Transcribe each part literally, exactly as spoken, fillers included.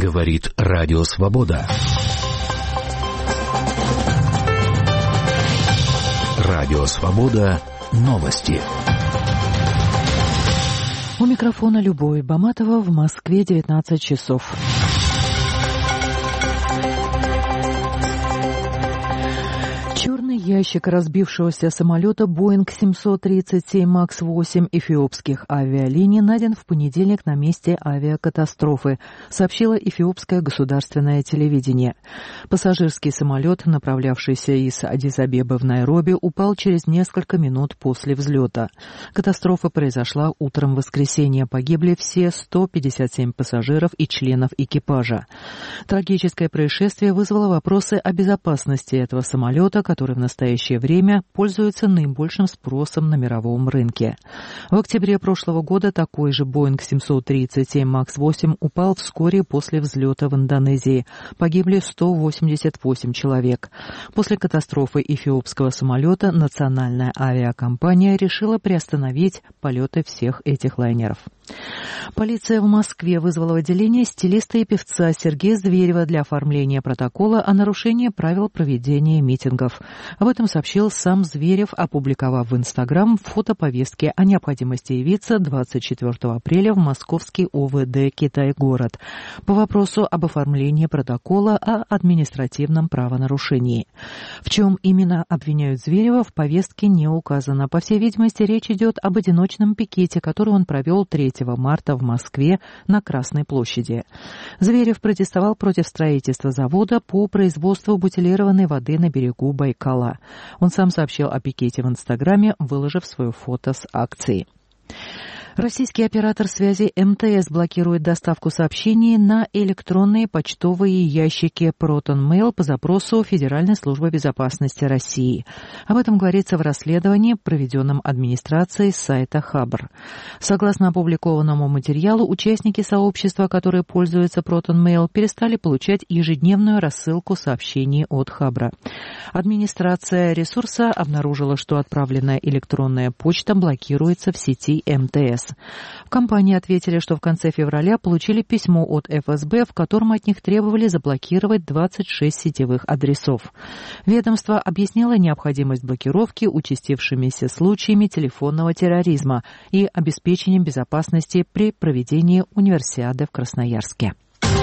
Говорит Радио Свобода. Радио Свобода. Новости. У микрофона Любовь Баматова, в Москве девятнадцать часов. Черный ящик разбившегося самолета Боинг семьсот тридцать семь макс восемь эфиопских авиалиний найден в понедельник на месте авиакатастрофы, сообщило эфиопское государственное телевидение. Пассажирский самолет, направлявшийся из Аддис-Абебы в Найроби, упал через несколько минут после взлета. Катастрофа произошла утром воскресенья. Погибли все сто пятьдесят семь пассажиров и членов экипажа. Трагическое происшествие вызвало вопросы о безопасности этого самолета, который в настоящее время пользуется наибольшим спросом на мировом рынке. В октябре прошлого года такой же Боинг семьсот тридцать семь макс восемь упал вскоре после взлета в Индонезии. Погибли сто восемьдесят восемь человек. После катастрофы эфиопского самолета национальная авиакомпания решила приостановить полеты всех этих лайнеров. Полиция в Москве вызвала в отделение стилиста и певца Сергея Зверева для оформления протокола о нарушении правил проведения митингов. Об этом сообщил сам Зверев, опубликовав в Инстаграм фото повестки о необходимости явиться двадцать четвёртого апреля в московский о вэ дэ «Китай-город» по вопросу об оформлении протокола о административном правонарушении. В чем именно обвиняют Зверева, в повестке не указано. По всей видимости, речь идет об одиночном пикете, который он провел третьего марта в Москве на Красной площади. Зверев протестовал против строительства завода по производству бутилированной воды на берегу Байкала. Он сам сообщил о пикете в Инстаграме, выложив свое фото с акции. Российский оператор связи эм тэ эс блокирует доставку сообщений на электронные почтовые ящики ProtonMail по запросу Федеральной службы безопасности России. Об этом говорится в расследовании, проведенном администрацией сайта Хабр. Согласно опубликованному материалу, участники сообщества, которые пользуются ProtonMail, перестали получать ежедневную рассылку сообщений от Хабра. Администрация ресурса обнаружила, что отправленная электронная почта блокируется в сети эм тэ эс. В компании ответили, что в конце февраля получили письмо от эф эс бэ, в котором от них требовали заблокировать двадцать шесть сетевых адресов. Ведомство объяснило необходимость блокировки участившимися случаями телефонного терроризма и обеспечением безопасности при проведении универсиады в Красноярске.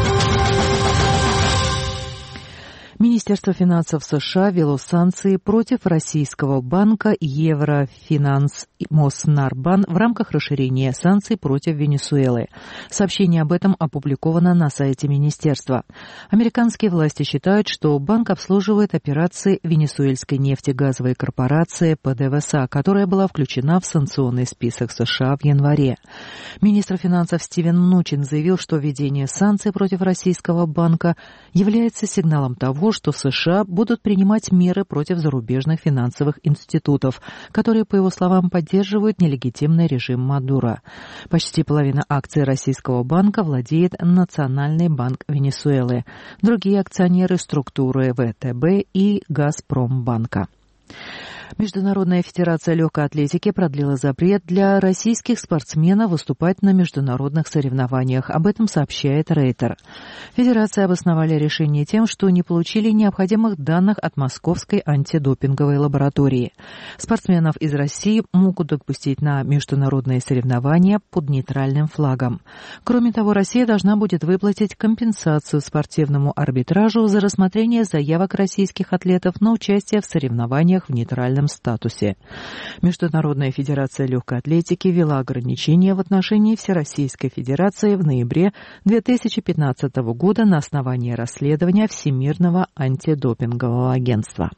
Министерство финансов США ввело санкции против российского банка Еврофинанс Моснарбан в рамках расширения санкций против Венесуэлы. Сообщение об этом опубликовано на сайте министерства. Американские власти считают, что банк обслуживает операции венесуэльской нефтегазовой корпорации пэ дэ вэ эс а, которая была включена в санкционный список США в январе. Министр финансов Стивен Мнучин заявил, что введение санкций против российского банка является сигналом того, что в США будут принимать меры против зарубежных финансовых институтов, которые, по его словам, поддерживают нелегитимный режим Мадуро. Почти половина акций российского банка владеет Национальный банк Венесуэлы, другие акционеры структуры вэ тэ бэ и Газпромбанка. Международная федерация легкой атлетики продлила запрет для российских спортсменов выступать на международных соревнованиях. Об этом сообщает Рейтер. Федерация обосновали решение тем, что не получили необходимых данных от Московской антидопинговой лаборатории. Спортсменов из России могут допустить на международные соревнования под нейтральным флагом. Кроме того, Россия должна будет выплатить компенсацию спортивному арбитражу за рассмотрение заявок российских атлетов на участие в соревнованиях в нейтральном статусе. Международная федерация легкой атлетики ввела ограничения в отношении Всероссийской федерации в ноябре две тысячи пятнадцатого года на основании расследования Всемирного антидопингового агентства.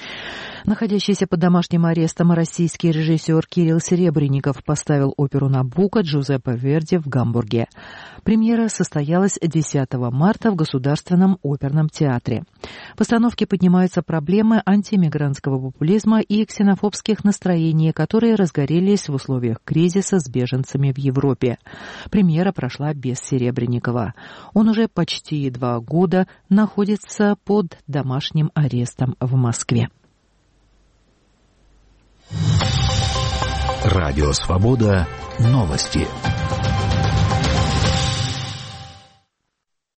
Находящийся под домашним арестом российский режиссер Кирилл Серебренников поставил оперу «Набуко» Джузеппе Верди в Гамбурге. Премьера состоялась десятого марта в Государственном оперном театре. В постановке поднимаются проблемы антииммигрантского популизма и ксенофобских настроений, которые разгорелись в условиях кризиса с беженцами в Европе. Премьера прошла без Серебренникова. Он уже почти два года находится под домашним арестом в Москве. Радио Свобода. Новости.